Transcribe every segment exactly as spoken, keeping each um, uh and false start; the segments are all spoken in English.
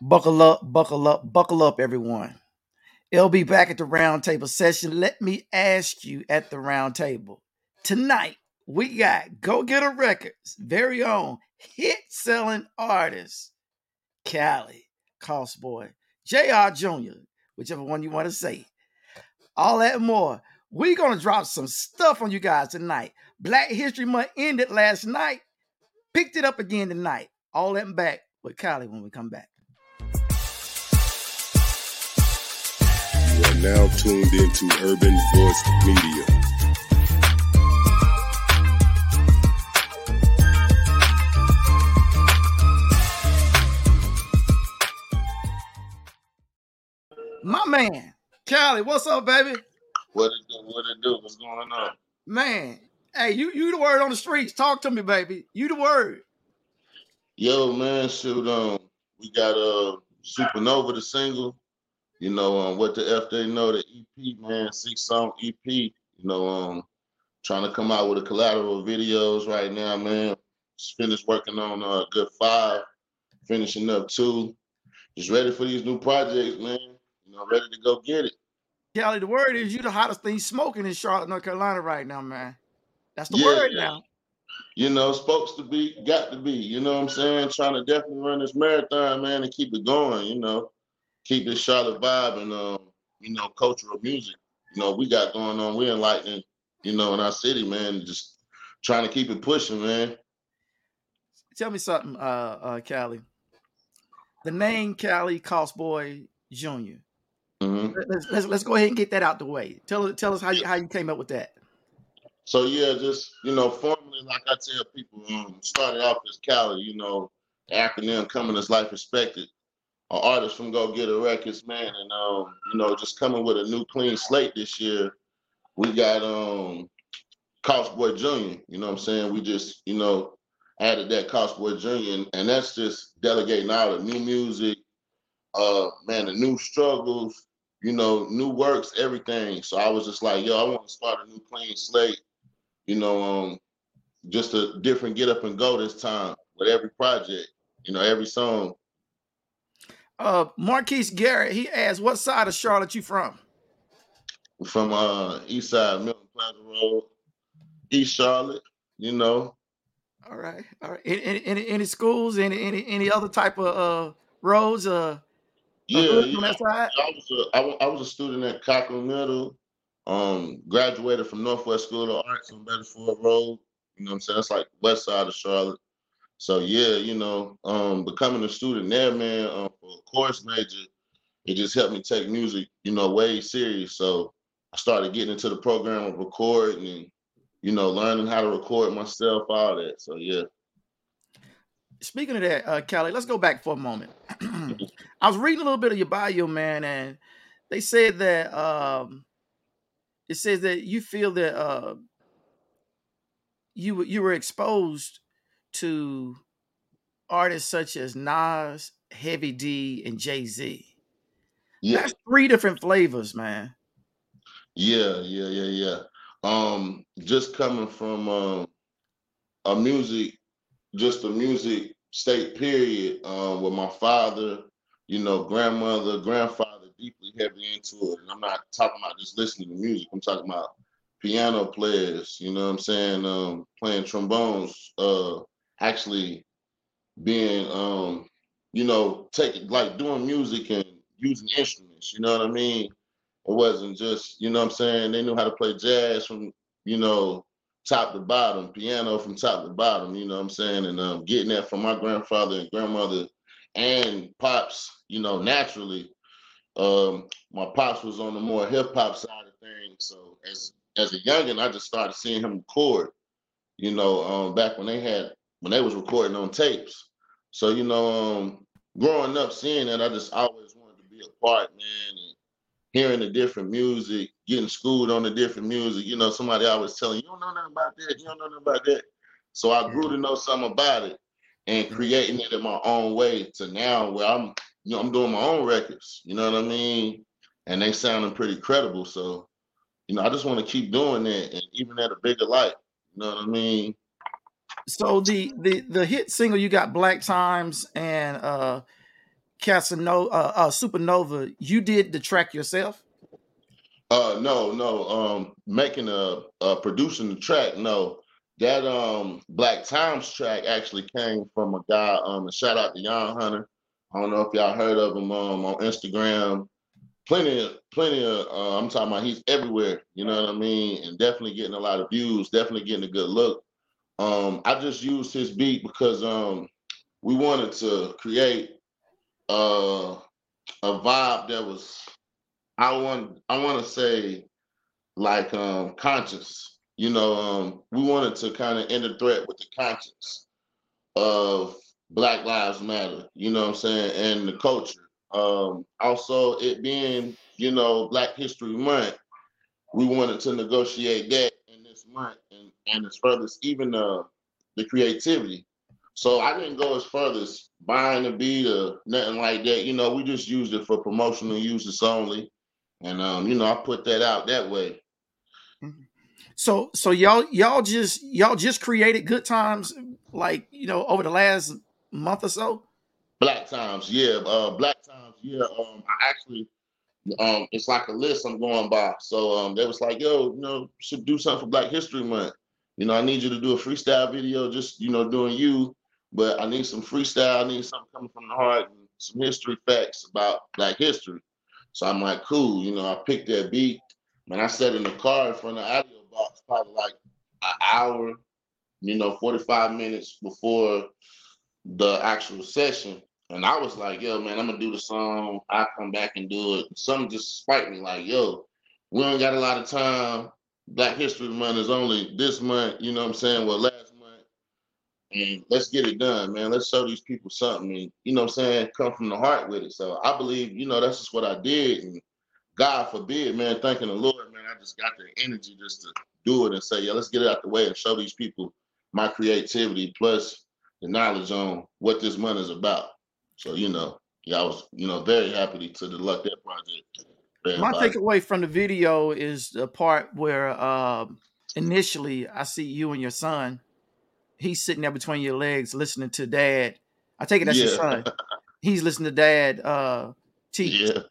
Buckle up, buckle up, buckle up, everyone. L B back at the round table session. Let me ask you at the round table. Tonight, we got Go Getter Records' very own hit selling artist, Cali, Cost Boy, J R Junior, whichever one you want to say. All that and more. We're going to drop some stuff on you guys tonight. Black History Month ended last night. Picked it up again tonight. All that and back with Cali when we come back. You are now tuned into Urban Voice Media. My man, Cali, what's up, baby? What it do? What it do? What's going on? Man, hey, you you the word on the streets. Talk to me, baby. You the word. Yo, man, shoot, um, we got uh Supernova, the single. You know, um, what the F they know, the E P, man, six song E P. You know, um, trying to come out with a collateral videos right now, man. Just finished working on a good five, finishing up two. Just ready for these new projects, man. You know, ready to go get it. Cali, the word is you the hottest thing smoking in Charlotte, North Carolina right now, man. That's the Yeah, word yeah. now. You know, supposed to be, got to be. You know what I'm saying? Trying to definitely run this marathon, man, and keep it going. You know, keep this Charlotte vibe and um, you know, cultural music. You know, we got going on. We're enlightening. You know, in our city, man. Just trying to keep it pushing, man. Tell me something, uh, uh, Cali. The name Cali Cost Boy Junior hmm Let's, let's let's go ahead and get that out the way. Tell tell us how you how you came up with that. So yeah, just you know, formally, like I tell people, um, started off as Cali. You know, the acronym coming as life expected. An artist from Go Getter Records, man, and um, you know, just coming with a new clean slate this year. We got um Cost Boy Junior You know what I'm saying? We just, you know, added that Cost Boy Junior And, and that's just delegating all the new music, uh, man, the new struggles, you know, new works, everything. So I was just like, yo, I want to start a new clean slate, you know, um, just a different get up and go this time with every project, you know, every song. Uh, Marquise Garrett, he asked, "What side of Charlotte you from?" From uh East Side, Milton Plaza Road, East Charlotte, you know. All right, all right. Any any, any, any schools? Any any any other type of uh roads? Uh, uh Yeah, hoods yeah. on that side? I was a, I, wa- I was a student at Cochran Middle. Um, graduated from Northwest School of Arts on Bedford Road. You know what I'm saying? That's like west side of Charlotte. So yeah, you know, um, becoming a student there, man, um, for a course major, it just helped me take music, you know, way serious. So I started getting into the program of recording and, you know, learning how to record myself, all that. So yeah. Speaking of that, uh, Cali, let's go back for a moment. I was reading a little bit of your bio, man, and they said that um, it says that you feel that uh, you you were exposed to artists such as Nas, Heavy D, and Jay Z. Yeah, That's three different flavors, man. yeah, yeah, yeah, yeah. Um, just coming from um a music just a music state period um, with my father, you know, grandmother, grandfather, deeply heavy into it. And I'm not talking about just listening to music. I'm talking about piano players, you know what I'm saying, um, playing trombones, uh, actually being, um, you know, taking, like doing music and using instruments, you know what I mean? It wasn't just, you know what I'm saying? They knew how to play jazz from, you know, top to bottom, piano from top to bottom, you know what I'm saying? And um, getting that from my grandfather and grandmother and pops, you know, naturally. Um, my pops was on the more hip hop side of things. So as as a youngin, I just started seeing him record, you know, um, back when they had when they was recording on tapes. So, you know, um, growing up seeing that, I just always wanted to be a part, man. And hearing the different music, getting schooled on the different music. You know, somebody always telling you, you don't know nothing about that, you don't know nothing about that. So I grew to know something about it and creating it in my own way to now where I'm, you know, I'm doing my own records. You know what I mean? And they sounding pretty credible. So, you know, I just want to keep doing that and even at a bigger light. You know what I mean? So the the the hit single you got Black Times and uh Casanova, uh, uh, Supernova, you did the track yourself? Uh, no, no. Um, making a, uh, producing the track. No, that um Black Times track actually came from a guy. Um, and shout out to Young Hunter. I don't know if y'all heard of him um, on Instagram. Plenty of, plenty of. Uh, I'm talking about he's everywhere. You know what I mean? And definitely getting a lot of views. Definitely getting a good look. Um, I just used his beat because um we wanted to create uh a vibe that was I want I want to say like um conscious. You know, um we wanted to kind of end the threat with the conscience of Black Lives Matter, you know what I'm saying, and the culture. Um also it being, you know, Black History Month, we wanted to negotiate that in this month and, and as further as even uh the creativity. So I didn't go as far as buying a beat or nothing like that. You know, we just used it for promotional uses only. And um, you know, I put that out that way. So so y'all y'all just y'all just created Good Times like, you know, over the last month or so? Black Times, yeah. Uh Black Times, yeah. Um I actually um it's like a list I'm going by. So um they was like, yo, you know, should do something for Black History Month. You know, I need you to do a freestyle video, just, you know, doing you, but I need some freestyle, I need something coming from the heart and some history facts about Black history. So I'm like, cool, you know, I picked that beat. Man, I sat in the car in front of the audio box probably like an hour, you know, forty-five minutes before the actual session. And I was like, yo, man, I'm gonna do the song. I'll come back and do it. Something just spiked me like, yo, we don't got a lot of time. Black History Month is only this month, you know what I'm saying? Well, last month. And let's get it done, man. Let's show these people something. And, you know what I'm saying? Come from the heart with it. So I believe, you know, that's just what I did. And God forbid, man, thanking the Lord, man, I just got the energy just to do it and say, yeah, let's get it out the way and show these people my creativity plus the knowledge on what this month is about. So, you know, yeah, I was, you know, very happy to deluxe that project for My everybody. takeaway from the video is the part where um, initially I see you and your son. He's sitting there between your legs listening to dad. I take it that's your Yeah, son. He's listening to dad uh, teach, yeah,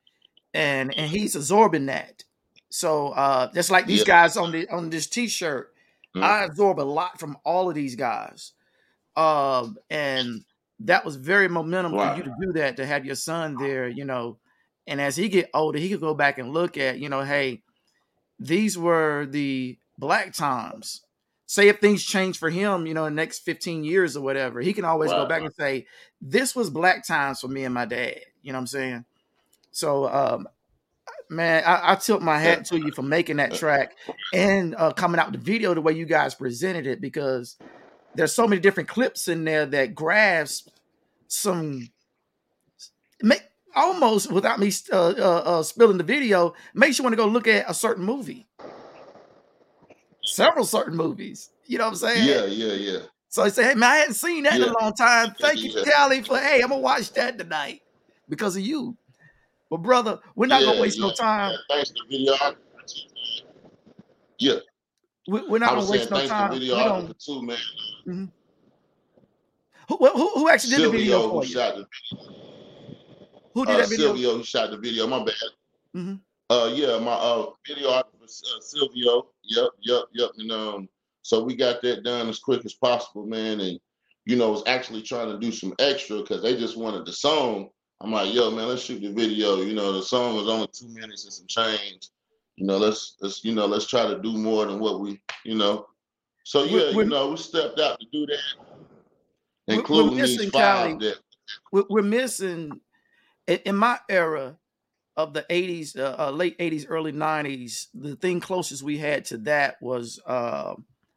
and and he's absorbing that. So uh, just like these yeah. guys on the on this T-shirt, Mm, I absorb a lot from all of these guys, um, and that was very momentum for you right, to do that. To have your son there, you know, and as he get older, he could go back and look at, you know, hey, these were the Black times. Say if things change for him, you know, in the next fifteen years or whatever, he can always go right. back and say, this was Black times for me and my dad. You know what I'm saying? So, um, man, I, I tilt my Yeah, hat to you for making that track and uh, coming out with the video the way you guys presented it, because there's so many different clips in there that grasp some, make almost without me uh, uh, uh, spilling the video, makes you want to go look at a certain movie, several certain movies. You know what I'm saying? yeah, yeah, yeah. So I say, hey man, I hadn't seen that in Yeah, a long time. Thank you, yeah, Callie, for hey, I'm gonna watch that tonight because of you. But brother, we're not gonna yeah, waste yeah, no time. yeah. Thanks to videographer. Yeah, We- We're not I gonna was saying waste no thanks to time. We're gonna. videographer too, man. Mhm. Who, who who actually did the video Silvio, who for you? shot the Who did uh that video? Silvio, who shot the video. My bad. Hmm. Uh, yeah, my uh videographer uh, Silvio. Yep, yep, yep. And um, so we got that done as quick as possible, man. And you know, was actually trying to do some extra because they just wanted the song. I'm like, yo, man, let's shoot the video. You know, the song was only two minutes and some change. You know, let's let's you know let's try to do more than what we you know. So We're, yeah, you we're, know, we stepped out to do that, we're we're including these missing Callie. five that. We're, we're missing in, in my era of the eighties, uh, uh, late eighties, early nineties. The thing closest we had to that was uh,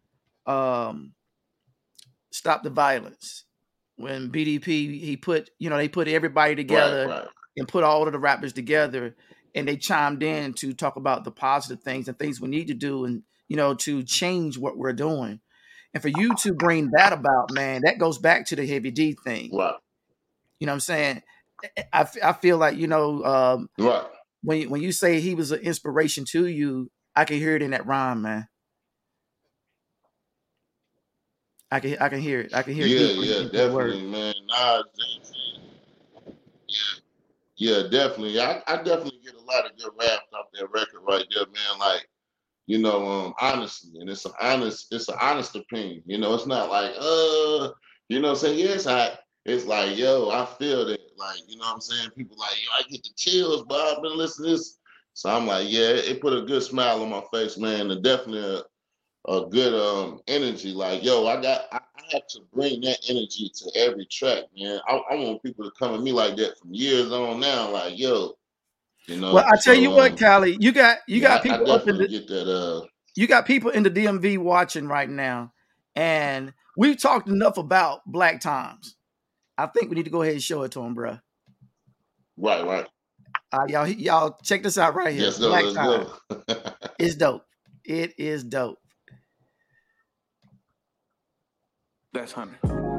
um, Stop the Violence. When B D P, he put, you know, they put everybody Right, together right. and put all of the rappers together, and they chimed in to talk about the positive things and things we need to do, and you know, to change what we're doing. And for you to bring that about, man, that goes back to the Heavy D thing. Right, You know what I'm saying? I, I feel like, you know, um, right. when when you say he was an inspiration to you, I can hear it in that rhyme, man. I can I can hear it. I can hear it Yeah, deeper yeah, into the definitely, word. man. Nah, Yeah, definitely. I, I definitely get a lot of good raps off that record right there, man. Like, you know, um, honestly, and it's an honest, it's an honest opinion. You know, it's not like, uh, you know what I'm saying? Yes, I it's like, yo, I feel that. Like, you know what I'm saying? People like, yo, I get the chills, but I've been listening to this. So I'm like, yeah, it put a good smile on my face, man, and definitely a, a good um energy. Like, yo, I got I, I have to bring that energy to every track, man. I, I want people to come at me like that from years on now. Like, yo, you Well, know. I tell So you what, um, Callie, you got you yeah, got I, I people up in definitely the get that. Uh, you got people in the D M V watching right now, and we've talked enough about Black Times. I think we need to go ahead and show it to them, bro. right, right. Uh, y'all, y'all check this out right here. Let's go. Black Let's Time. go. It's dope. It is dope. That's honey.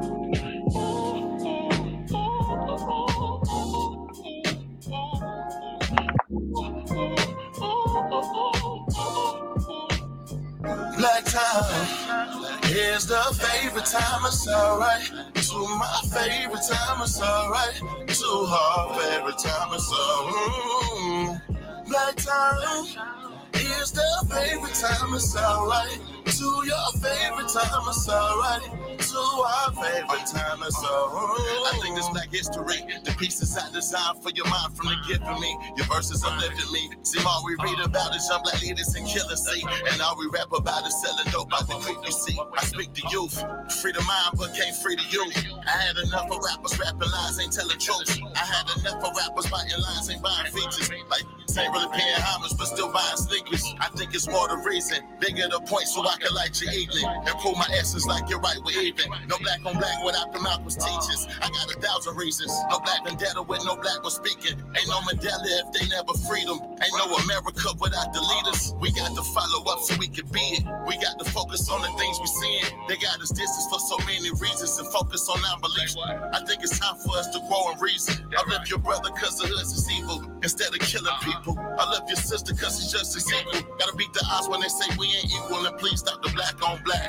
Black time is the favorite time. It's alright. To my favorite time. It's alright. To her favorite time. It's alright. Black time is the favorite time. It's alright. To your favorite time. It's alright. To our favorite time. It's alright. I think this Black history, the pieces I designed for your mind from the gift of me. Your verses uplifted me. See, all we read about is young Black leaders and killers, see. And all we rap about is selling dope by the creep, you see. I speak to youth, free the mind, but can't free the youth. I had enough of rappers rapping lies, ain't telling truth. I had enough of rappers biting lines, ain't buying features. Like, ain't really paying homage, but still buying sneakers. I think it's more the reason. Bigger the point so I can light your evening. And prove my essence like you're right, we're even. No black on black without the Malcolm's teachers. I got a thousand reasons. No black vendetta with no black was speaking. Ain't no Mandela if they never freed them. Ain't no America without the leaders. We got to follow up so we can be it. We got to focus on the things we seeing. They got us distance for so many reasons and focus on our beliefs. I think it's time for us to grow and reason. I love your brother cause the hood's is evil instead of killing people. I love your sister cause it's just as equal. Gotta beat the odds when they say we ain't equal, and please stop the black on black.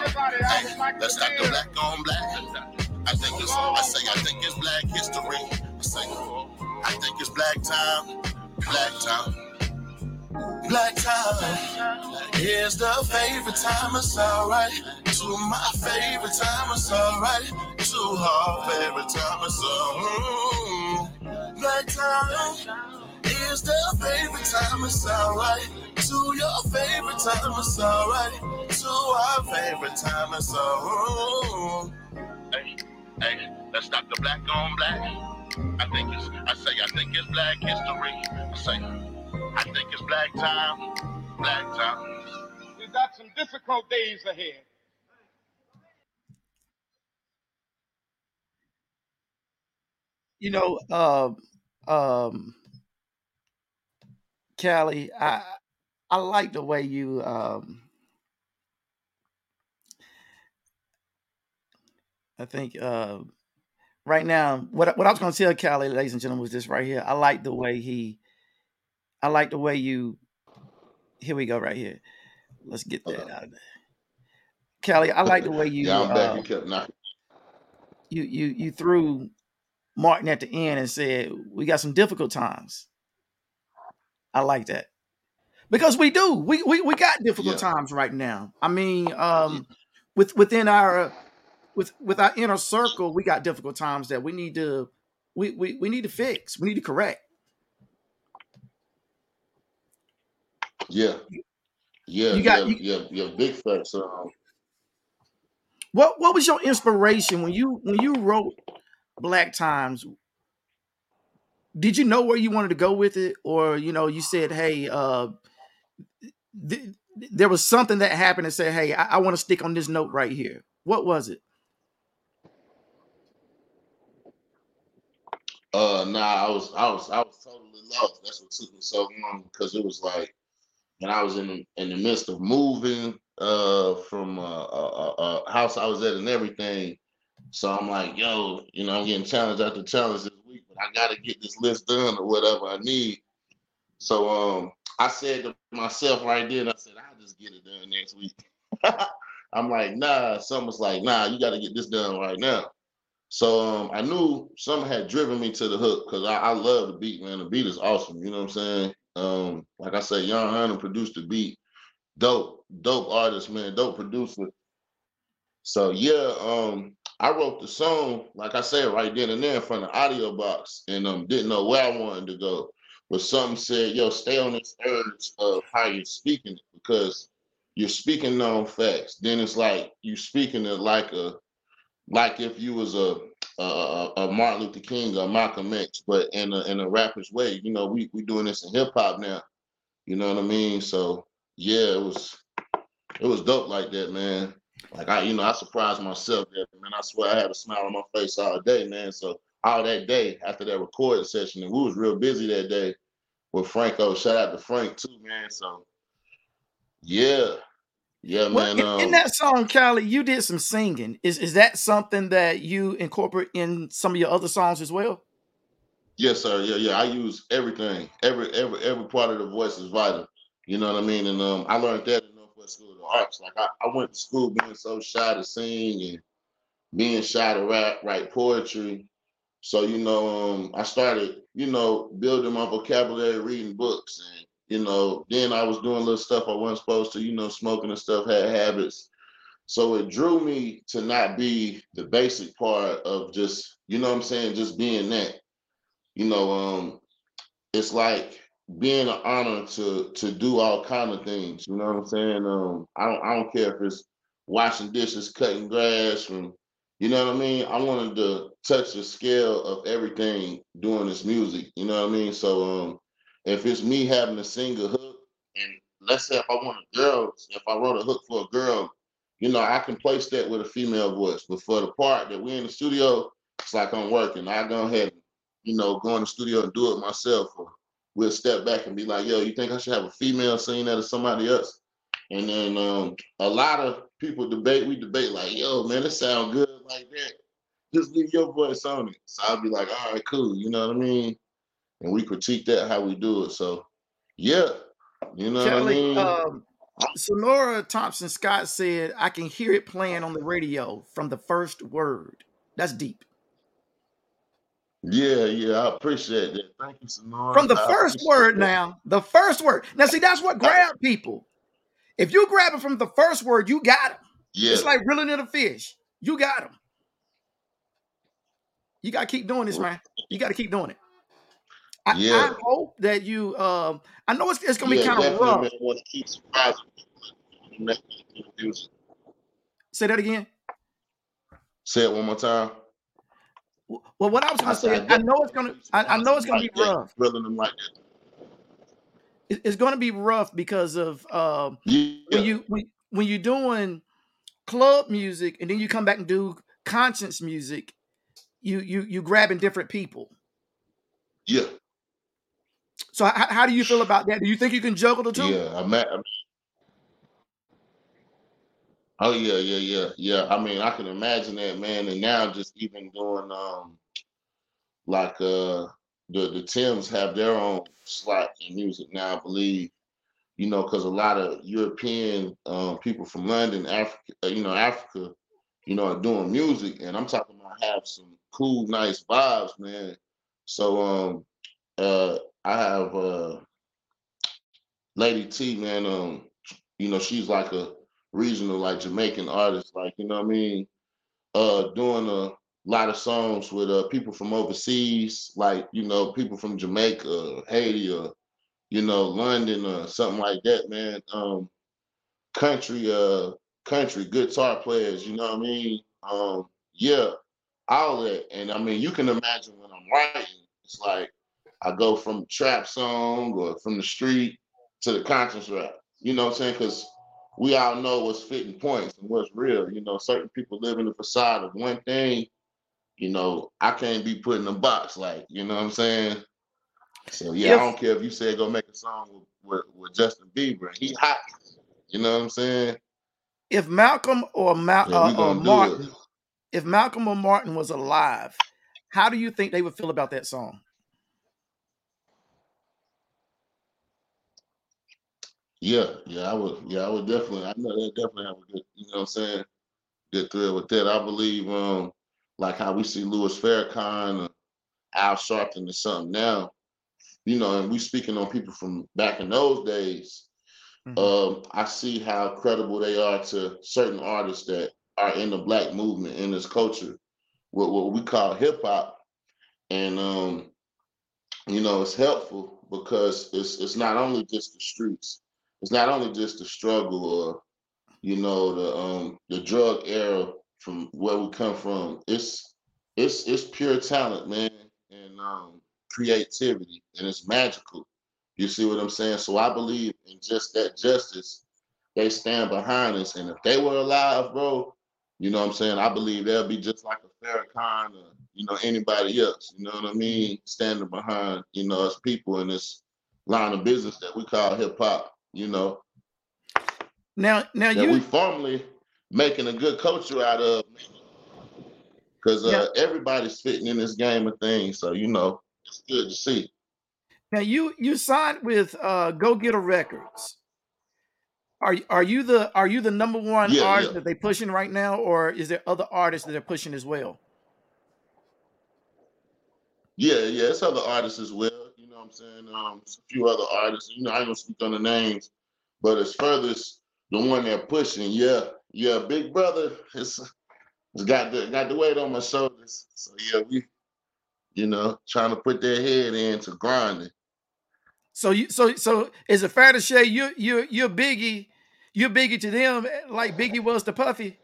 Hey, let's stop the black on black. I think it's, I say I think it's Black history. I say, I think it's Black time, Black time. Black time is the favorite time. It's alright. To my favorite time. It's alright. To her favorite time. It's alright. Black time is the favorite time. It's alright. To your favorite time. It's alright. To our favorite time. It's alright. Hey, hey, let's stop the black on black. I think it's, I say, I think it's Black history. I say, I think it's Black time, Black time. We've got some difficult days ahead. You know, uh, um, Callie, I I like the way you um, I think uh, right now what what I was going to tell Callie, ladies and gentlemen, was this right here. I like the way he, I like the way you. Here we go, right here. Let's get that Okay. out of there. Callie, I like the way you Yeah, I'm back. uh, You kept knocking. you you you threw Martin at the end and said we got some difficult times. I like that because we do. We we, we got difficult Yeah, times right now. I mean, yeah, um, with within our with with our inner circle, we got difficult times that we need to we we, we need to fix. We need to correct. yeah, yeah, You got yeah, you, yeah, yeah. Big facts. Um, what what was your inspiration when you when you wrote Black Times? Did you know where you wanted to go with it, or you know you said, hey, uh, th- there was something that happened and said, hey, I, I want to stick on this note right here. What was it? uh, nah, I was, I was, I was totally lost. That's what took me so long because it was like when I was in the, in the midst of moving uh from uh, a, a, a house I was at and everything. So I'm like, yo, you know, I'm getting challenge after challenge this week, but I got to get this list done or whatever I need. So um, I said to myself right then, I said, I'll just get it done next week. I'm like, nah, someone's like, nah, you got to get this done right now. So um, I knew something had driven me to the hook because I, I love the beat, man. The beat is awesome. You know what I'm saying? Um, like I said, Young Hunter produced the beat. Dope, dope artist, man. Dope producer. So yeah, um, I wrote the song, like I said, right then and there in front of the audio box, and um, didn't know where I wanted to go. But something said, "Yo, stay on this urge of how you're speaking it because you're speaking known facts. Then it's like you speaking it like a like if you was a a, a Martin Luther King or Malcolm X, but in a in a rapper's way. You know, we we doing this in hip hop now. You know what I mean? So yeah, it was it was dope like that, man. Like I, you know, I surprised myself that, man. I swear I had a smile on my face all day, man. So all that day after that recording session, and we was real busy that day with Franco. Shout out to Frank too, man. So yeah, yeah, Well, man. in, in Um, that song, Cali, you did some singing. Is is that something that you incorporate in some of your other songs as well? yes, sir. Yeah, yeah. I use everything. Every every every part of the voice is vital. You know what I mean? And um, I learned that in Northwest School of the Arts. Like I, I went to school being so shy to sing and being shy to rap, write poetry. So, you know, um, I started, you know, building my vocabulary, reading books. And, you know, then I was doing little stuff I wasn't supposed to, you know, smoking and stuff, had habits. So it drew me to not be the basic part of just, you know what I'm saying, just being that. You know, um, it's like being an honor to to do all kind of things. You know what I'm saying? Um, I don't I don't care if it's washing dishes, cutting grass, from you know what I mean. I wanted to touch the scale of everything doing this music. You know what I mean? So um, if it's me having to sing a hook, and let's say if I want a girl, if I wrote a hook for a girl, you know I can place that with a female voice. But for the part that we're in the studio, it's like I'm working. I go ahead and you know go in the studio and do it myself. Or, we'll step back and be like, yo, you think I should have a female sing that or somebody else? And then um, a lot of people debate, we debate like, yo, man, it sound good like that. Just leave your voice on it. So I'll be like, all right, cool. You know what I mean? And we critique that how we do it. So yeah, you know what I Kelly, mean? um, Sonora Thompson Scott said, I can hear it playing on the radio from the first word. That's deep. Yeah, yeah, I appreciate that. Thank you, Sonora. From the I first appreciate word that. now, the first word. Now, see, that's what grab people. If you grab it from the first word, you got them. Yeah. It's like reeling in a fish. You got them. You got to keep doing this, man. You got to keep doing it. I, Yeah. I hope that you, um, I know it's, it's going to Yeah, be kind of definitely, rough. man. I want to keep surprising people. Say that again. Say it one more time. Well, what I was going I to say, said, is, I I know it's going to, I, I know it's going to like be that, rough. Grilling them like that. It- It's going to be rough because of um, Yeah. when you when, when you're doing club music and then you come back and do conscience music, you you you grabbing different people. Yeah. So how, how do you feel about that? Do you think you can juggle the two? Yeah. I'm at, I'm, oh yeah, yeah, yeah, yeah. I mean, I can imagine that, man. And now just even doing um like uh the the Tims have their own slot in music now, I believe. You know, because a lot of European um, people from London, Africa, uh, you know, Africa, you know, are doing music, and I'm talking about have some cool, nice vibes, man. So um, uh, I have uh, Lady T, man. Um, you know, she's like a regional, like Jamaican artist, like you know what I mean. Uh, doing a lot of songs with uh people from overseas, like you know, people from Jamaica, Haiti, or you know, London, or something like that, man. Um, country, uh, country guitar players, you know what I mean. Um, yeah, all that, and I mean, you can imagine when I'm writing, it's like I go from trap song or from the street to the conscious rap. You know what I'm saying? Because we all know what's fitting points and what's real. You know, certain people live in the facade of one thing. You know, I can't be put in a box like, you know what I'm saying? So yeah, I If don't care if you say go make a song with, with, with Justin Bieber. He hot. You know what I'm saying? if Malcolm or Mal, Yeah, uh, we or gonna do it. Martin, if Malcolm or Martin was alive, how do you think they would feel about that song? Yeah, yeah, I would. Yeah, I would definitely. I know they definitely have a good. You know what I'm saying? Good thrill with that. I believe. Um, like how we see Louis Farrakhan or Al Sharpton or something now, you know, and we speaking on people from back in those days. Mhm. Um, I see how credible they are to certain artists that are in the black movement, in this culture, what, what we call hip hop. And um, you know, it's helpful because it's it's not only just the streets, it's not only just the struggle or, you know, the um the drug era from where we come from. It's it's it's pure talent, man, and um creativity, and it's magical. You see what I'm saying? So I believe in just that justice. They stand behind us, and if they were alive, bro, you know what I'm saying? I believe they'll be just like a Farrakhan or, you know, anybody else. You know what I mean? Standing behind, you know, us people in this line of business that we call hip hop. You know, Now, now that we you, formally making a good culture out of, because yeah, uh, everybody's fitting in this game of things. So, you know, it's good to see. now you, you signed with uh, Go Getter Records. Are are you the are you the number one Yeah, yeah. artist that they pushing right now, or is there other artists that they're pushing as well? Yeah, yeah, it's other artists as well. You know what I'm saying? Um, it's a few other artists. You know, I ain't gonna speak on the names, but as furthest the one they're pushing, yeah, yeah, Big Brother has has got the got the weight on my shoulders. So yeah, we, you know, trying to put their head into grinding. So you so so is it fair to say you you you're Biggie, you're Biggie to them like Biggie was to Puffy?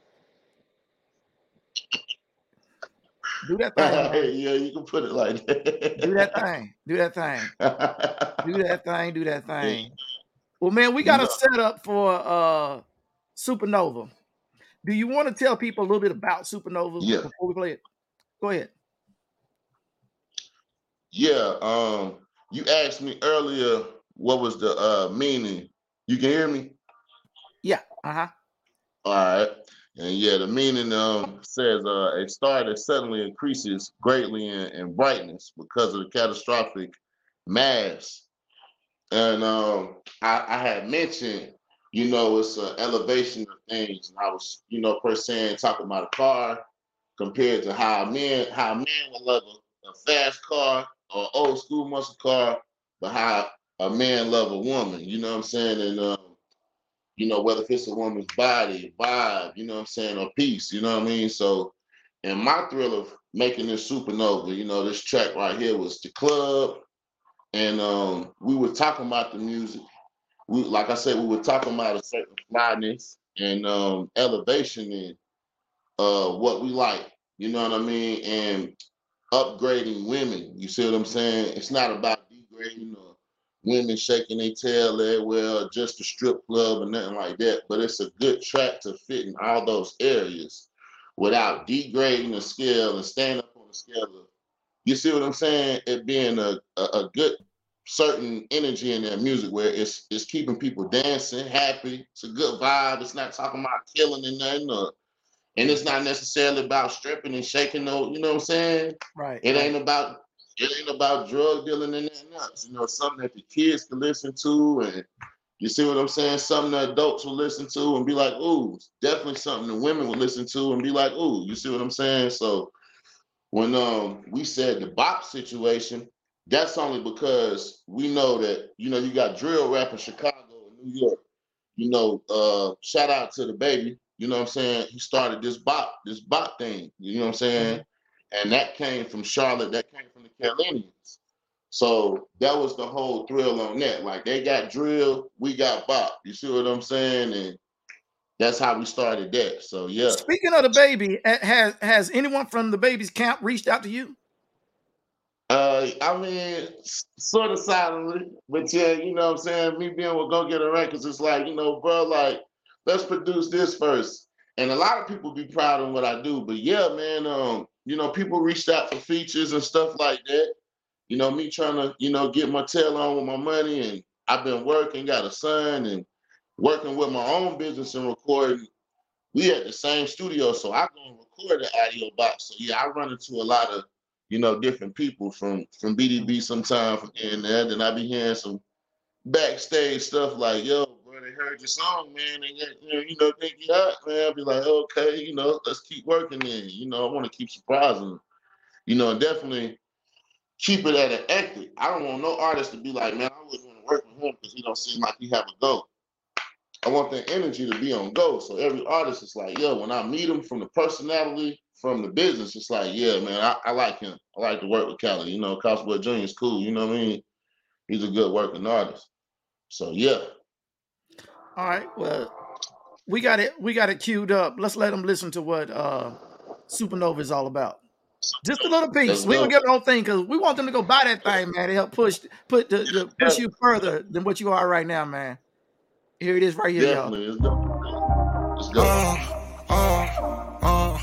Do that thing, Yeah, man. you can put it like Do that that. thing. Do that thing. Do that thing. Do that thing. Well, man, we You got a know, setup for uh Supernova. Do you want to tell people a little bit about Supernova yeah, before we play it? Go ahead. yeah. Um, you asked me earlier what was the uh meaning. You can hear me? Yeah. Uh-huh. All right. And yeah, the meaning um says uh, a star that suddenly increases greatly in, in brightness because of the catastrophic mass. And um, I, I had mentioned, you know, it's an elevation of things. And I was, you know, per se talking about a car compared to how a man, how a man would love a, a fast car or old school muscle car, but how a man love a woman. You know what I'm saying? And um, you know, whether if it's a woman's body, vibe, you know what I'm saying, or peace, you know what I mean? So, in my thrill of making this Supernova, you know, this track right here was the club, and um, we were talking about the music. We, like I said, we were talking about a certain flyness and um, elevation in uh, what we like, you know what I mean, and upgrading women. You see what I'm saying? It's not about degrading or women shaking their tail there, well, just a strip club or nothing like that. But it's a good track to fit in all those areas without degrading the scale and staying up on the scale of, you see what I'm saying? It being a, a, a good certain energy in their music where it's it's keeping people dancing, happy. It's a good vibe. It's not talking about killing and nothing, or, and it's not necessarily about stripping and shaking no, you know what I'm saying? Right, It right. ain't about it ain't about drug dealing and nothing else. You know, something that the kids can listen to, and you see what I'm saying? Something that adults will listen to and be like, ooh, it's definitely something the women will listen to and be like, ooh, you see what I'm saying? So when um we said the bop situation, that's only because we know that, you know, you got drill rap in Chicago and New York. You know, uh, shout out to the baby. You know what I'm saying? He started this bop, this bop thing. You know what I'm saying? Mhm. And that came from Charlotte. That came from the Carolinians. So that was the whole thrill on that. Like they got drill, we got bop. You see what I'm saying? And that's how we started that. So yeah. Speaking of the baby, ha- has has anyone from the baby's camp reached out to you? Uh, I mean, sort of silently, but yeah, you know what I'm saying? Me being with Go Getter Records, it's like, you know, bro, like, let's produce this first. And a lot of people be proud of what I do, but yeah, man, um, you know, people reached out for features and stuff like that. You know, me trying to, you know, get my tail on with my money, and I've been working, got a son, and working with my own business and recording. We at the same studio, so I go and record the audio box. So yeah, I run into a lot of, you know, different people from from B D B Mhm. sometime from here and there. Then I be hearing some backstage stuff like, yo, bro, bro, they heard your song, man, and you know, you know, think you hot, man. I'll be like, okay, you know, let's keep working then. You know, I want to keep surprising them. You know, and definitely keep it at an ethic. I don't want no artist to be like, man, I wouldn't want to work with him because he don't seem like he have a go. I want the energy to be on go. So every artist is like, yo, when I meet him from the personality, from the business, it's like, yeah, man, I, I like him. I like to work with Cali. You know, Cosboy Junior is cool. You know what I mean? He's a good working artist. So yeah. All right. Well, we got it. We got it queued up. Let's let them listen to what uh, Supernova is all about. Just a little piece. Let's We go. don't get the whole thing because we want them to go buy that thing, man. To help push, put the, the push you further than what you are right now, man. Here it is, right here, y'all. Definitely. Let's go. Let's go. Uh, uh, uh.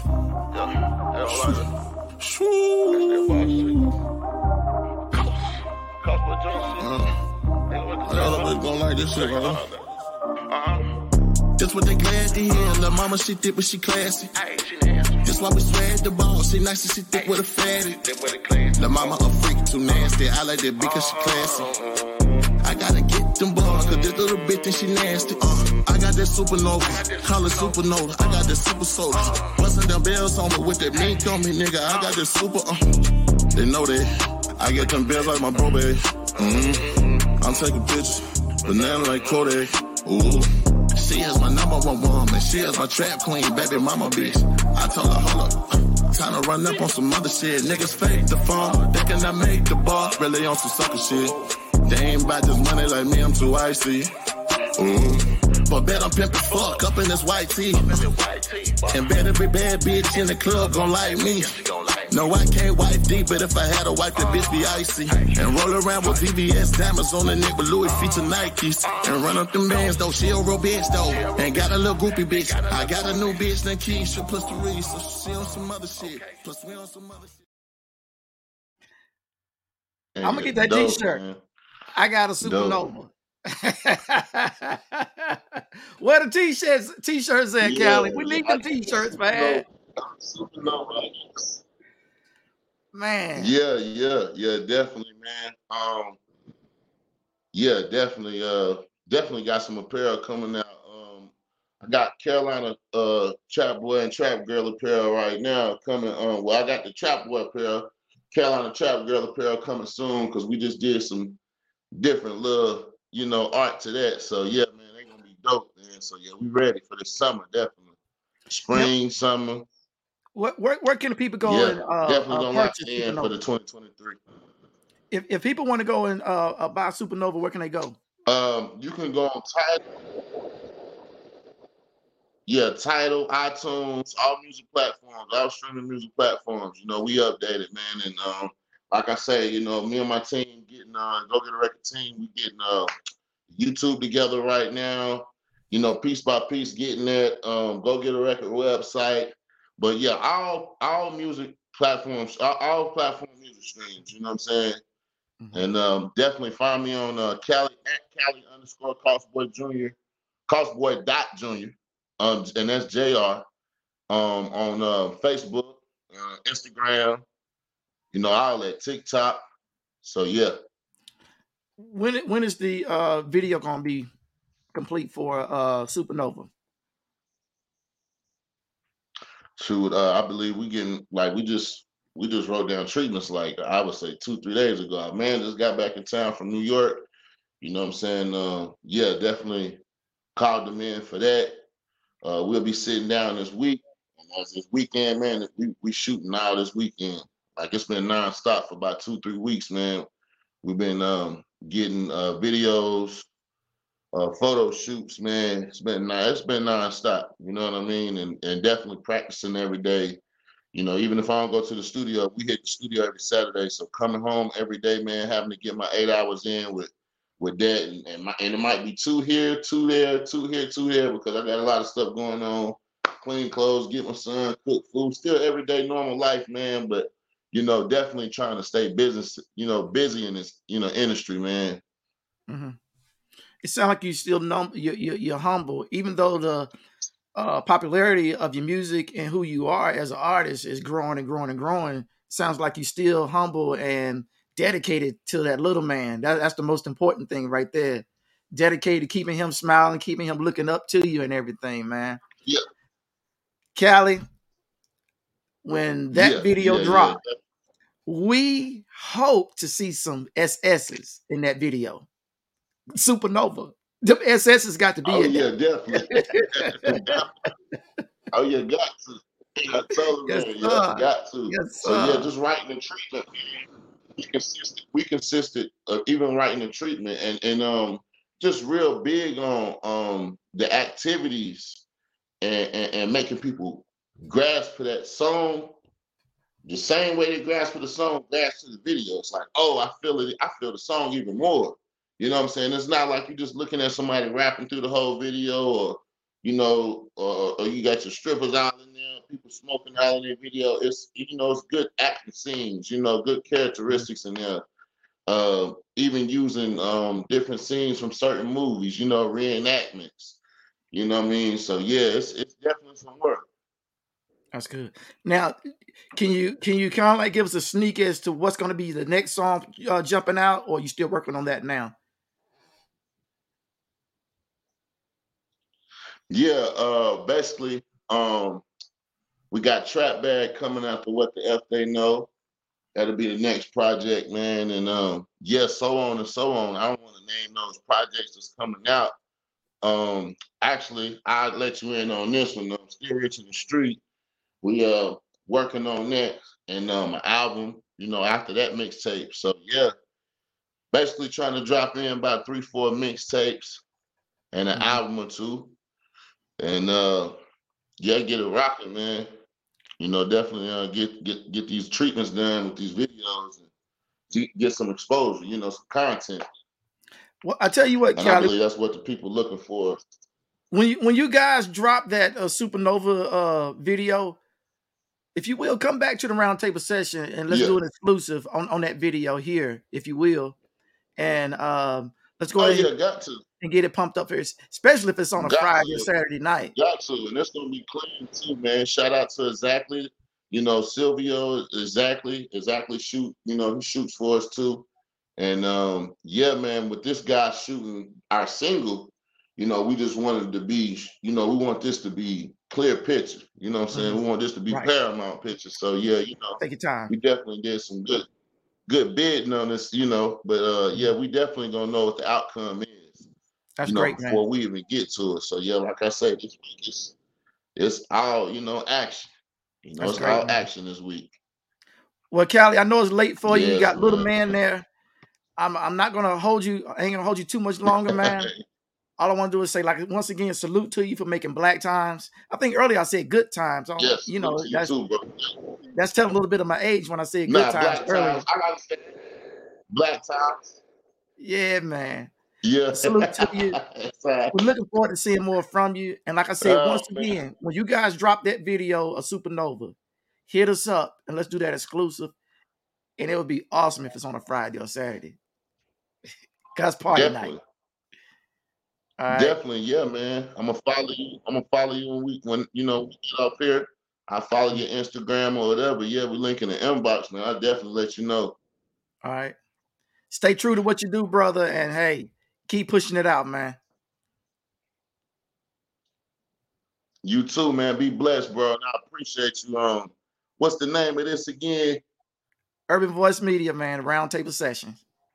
I gonna like this shit, bro. That's what they glad to hear. Lil' mama, she thick, but she classy. That's why we swag the ball. She nice and she thick with a fatty. Lil' mama a freak, too nasty. I like that because she classy. I gotta get them balls, cause this little bitch think she nasty. Uh, I got that supernova, call it supernova. I got that super soda. Bustin' them bells on me with that mink on me, nigga. I got that super, uh, they know that. I get them bells like my bro, baby. Mm-hmm. I'm taking pictures, banana like Kodak. Ooh. She is my number one woman. She is my trap queen, baby mama bitch. I told her, hold up, time to run up on some other shit. Niggas fake the phone, they cannot make the bar. Really on some sucker shit. They ain't about this money like me, I'm too icy. Mm. But bet I'm pimpin' fuck up in this white tee. And bet every bad bitch in the club gon' like me. No, I can't wipe deep, but if I had a wipe, that bitch be icy. And roll around with V V S diamonds on the neck with Louis feature Nikes. And run up them bands though, she a real bitch though. And got a little groupie bitch. I got a new bitch named Keisha plus the Reese. So she on some other shit. Plus we on some other shit. I'm gonna get that Dope, t-shirt. man. I got a Supernova. Where the t-shirts t-shirts at, Yeah, Cali? We need them t-shirts, man. Supernova. Man. Yeah, yeah, yeah, definitely, man. Um, yeah, definitely, uh, definitely got some apparel coming out. Um, I got Carolina uh Trap Boy and Trap Girl apparel right now coming. Um, well, I got the Trap Boy apparel, Carolina Trap Girl apparel coming soon because we just did some different little, you know, art to that. So yeah, man, they gonna be dope, man. So yeah, we ready for this summer, definitely. Spring, yep. Summer. Where, where, where can people go yeah, and uh, definitely uh, gonna lock purchase in Supernova? for the twenty twenty-three. If if people want to go and uh, uh, buy Supernova, where can they go? Um, you can go on Tidal. Yeah, Tidal, iTunes, all music platforms, all streaming music platforms. You know, we updated, man, and um, like I say, you know, me and my team getting uh, Go Get a Record team, we getting uh, YouTube together right now. You know, piece by piece, getting that um, Go Get a Record website. But yeah, all all music platforms, all, all platform music streams. You know what I'm saying? Mm-hmm. And um, definitely find me on uh, Cali at Cali underscore Cosboy Junior, Cosboy dot Junior, um, and that's J R um, on uh, Facebook, uh, Instagram. You know, all that TikTok. So yeah. When when is the uh, video gonna be complete for uh, Supernova? Shoot, uh, I believe we getting like we just we just wrote down treatments like I would say two three days ago. Our man just got back in town from New York. You know what I'm saying? Uh, yeah, definitely called them in for that. Uh, we'll be sitting down this week. And as this weekend, man, we we shooting all this weekend. Like it's been nonstop for about two three weeks, man. We've been um, getting uh, videos. Uh, photo shoots, man. It's been it's been nonstop. You know what I mean, and and definitely practicing every day. You know, even if I don't go to the studio, we hit the studio every Saturday. So coming home every day, man, having to get my eight hours in with with that, and and, my, and it might be two here, two there, two here, two there, because I got a lot of stuff going on. Clean clothes, get my son, cook food, still everyday normal life, man. But you know, definitely trying to stay business, you know, busy in this, you know, industry, man. Mm-hmm. It sounds like you still num- you're, you're, you're humble, even though the uh, popularity of your music and who you are as an artist is growing and growing and growing. Sounds like you're still humble and dedicated to that little man. That, that's the most important thing right there. dedicated to keeping him smiling, keeping him looking up to you and everything, man. Yeah. Cali, when that Yeah, video yeah, dropped, yeah. we hope to see some S S's in that video. Supernova. The S S's got to be Oh in yeah, there. definitely. Oh yeah, got to. I told Yes, man, sir. yeah, got to. Yes, So yeah, sir. just writing the treatment, man. We consistent. We consistent. Uh, even writing the treatment, and and um, just real big on um the activities and and, and making people grasp for that song. The same way they grasp for the song, grasp to the video. It's like, oh, I feel it. I feel the song even more. You know what I'm saying? It's not like you're just looking at somebody rapping through the whole video, or you know, or, or you got your strippers out in there, people smoking out in their video. It's you know, it's good acting scenes. You know, good characteristics in there. Uh, even using um, different scenes from certain movies. You know, reenactments. You know what I mean? So yeah, it's it's definitely some work. That's good. Now, can you can you kind of like give us a sneak as to what's going to be the next song uh, jumping out, or are you still working on that now? Yeah, uh, basically, um, we got Trap Bag coming after What the F They Know. That'll be the next project, man. And um, yeah, so on and so on. I don't want to name those projects that's coming out. Um, actually, I'll let you in on this one. though. Still Rich in the Street. We uh working on that and um an album, you know, after that mixtape. So yeah, basically trying to drop in about three, four mixtapes and an Mhm. album or two. And uh yeah, get it rocking, man. You know, definitely uh, get get get these treatments done with these videos and get- get some exposure, you know, some content. Well, I tell you what, And I Cali, believe that's what the people looking for. when you, when you guys drop that uh, Supernova uh, video, if you will, come back to the round table session and let's Yeah. do an exclusive on, on that video here, if you will, and um, let's go Oh ahead yeah, got to. and get it pumped up here, especially if it's on a Got Friday or to. Saturday night. Got to, and it's gonna be clean too, man. Shout out to Exactly, you know, Silvio, Exactly, Exactly shoot, you know, he shoots for us too. And um, yeah, man, with this guy shooting our single, you know, we just wanted to be, you know, we want this to be clear picture. You know what I'm saying? Mhm. We want this to be Right. paramount picture. So yeah, you know, Take your time. we definitely did some good, good bidding on this, you know. But uh, yeah, we definitely gonna know what the outcome is. That's you know, great, man. before we even get to it. So yeah, like I said, this week is it's all, you know, action. You know, That's it's great, all man. action this week. Well, Callie, I know it's late for you. You Yes, got little man. man there. I'm I'm not gonna hold you. I ain't gonna hold you too much longer, man. All I want to do is say, like, once again, salute to you for making Black Times. I think earlier I said good times. I don't- Yes, you know, salute to you that's too, bro. that's telling a little bit of my age when I said good Nah, times Black earlier. Times. I gotta say Black Times. Yeah, man. Yeah. Salute to you. That's right. We're looking forward to seeing more from you. And like I said, Oh, once man. again, when you guys drop that video of Supernova, hit us up and let's do that exclusive. And it would be awesome if it's on a Friday or Saturday. Cause party Definitely. night. All right. Definitely, yeah, man. I'm gonna follow you. I'm gonna follow you when we when you know we get up here. I follow your Instagram or whatever. Yeah, we link in the inbox, man. I'll definitely let you know. All right. Stay true to what you do, brother. And hey, keep pushing it out, man. You too, man. Be blessed, bro. And I appreciate you. Um, what's the name of this again? Urban Voice Media, man. Roundtable session.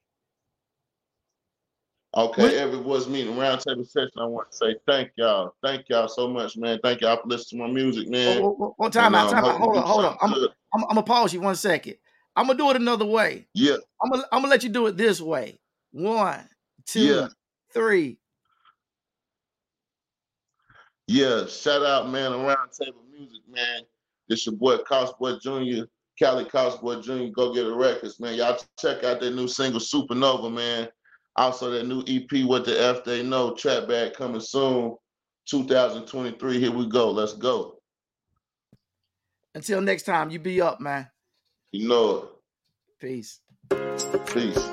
Okay, What- every voice meeting roundtable session. I want to say thank y'all. Thank y'all so much, man. Thank y'all for listening to my music, man. Oh, oh, oh, time And, out, um, time out. hope we Hold do on, hold on. I'm, something good. I'm, I'm gonna pause you one second. I'm gonna do it another way. Yeah, I'm gonna, I'm gonna let you do it this way. One, two, Yeah. three. yeah. Shout out, man. On roundtable music, man. This your boy Costboy Junior Cali Costboy Junior Go Get a Records, man. Y'all check out that new single Supernova, man. Also that new E P, What the F They Know, Trap Bag coming soon, two thousand twenty-three. Here we go. Let's go. Until next time, you be up, man. You know Peace. it. Peace.